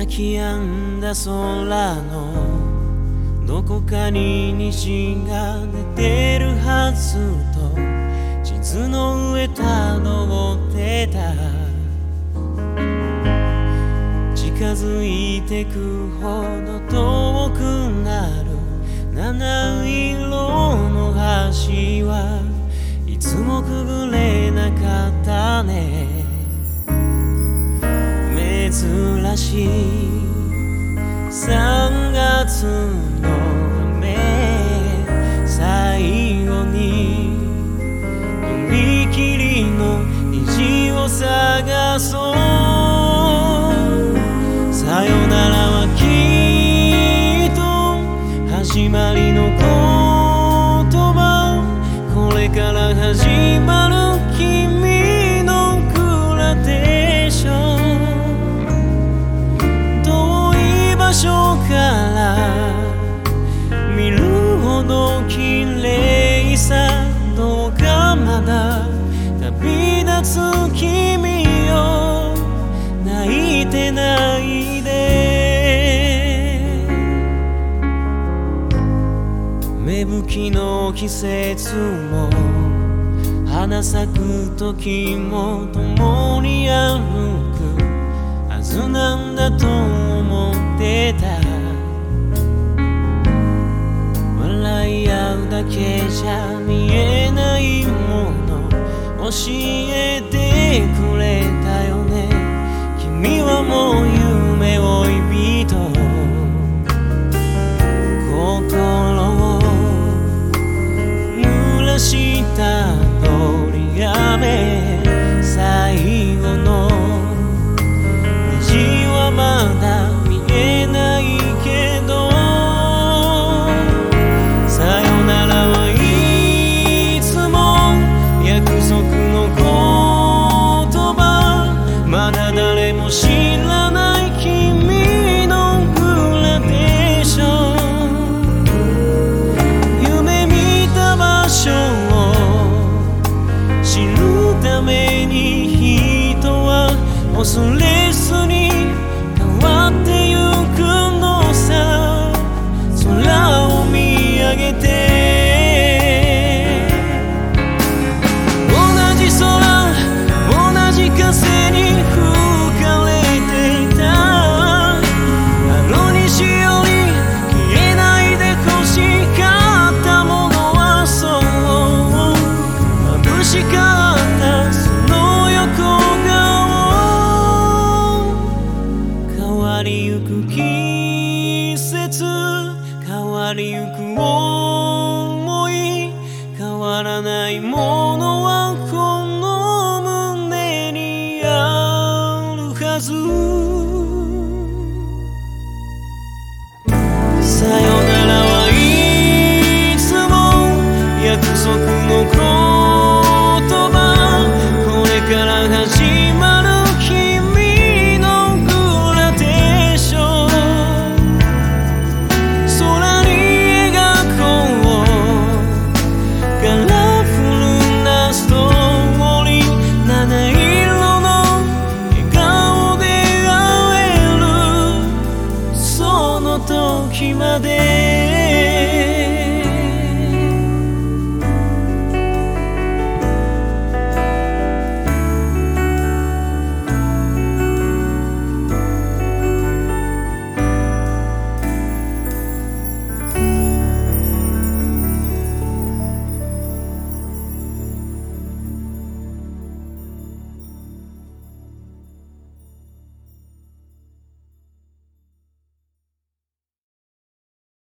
泣き止んだ空のどこかに虹が出てるはずと地図の上たどってた。近づいてくほど遠くなる七色の橋はいつもくぐれなかったね。珍しい3月の雨、最後に踏切の虹を探そう。さよならはきっと始まりの言葉。これから始まる君のグラデーション。遠い場所から見るほど綺麗さ。どうかまだ旅立つ君よ、泣いてないで。芽吹きの季節も花咲く時も共に歩くはずなんだと思ってた。笑い合うだけじゃ見えないもの教えてくれたよね。君はもう夢追い人、心を濡らした通り雨。最後の虹はまだ見えないけど、さよならはいつも約束の言葉。まだ誰も知らない君のグラデーション。夢見た場所を知るために人は恐れずに変わってゆくのさ。空を見上げて同じ空同じ風に吹かれていた。あの西より消えないで欲しかったものはそう眩しかったその横顔。変わりゆく季節、変わりゆく想い、変わらないものはこの胸にあるはず。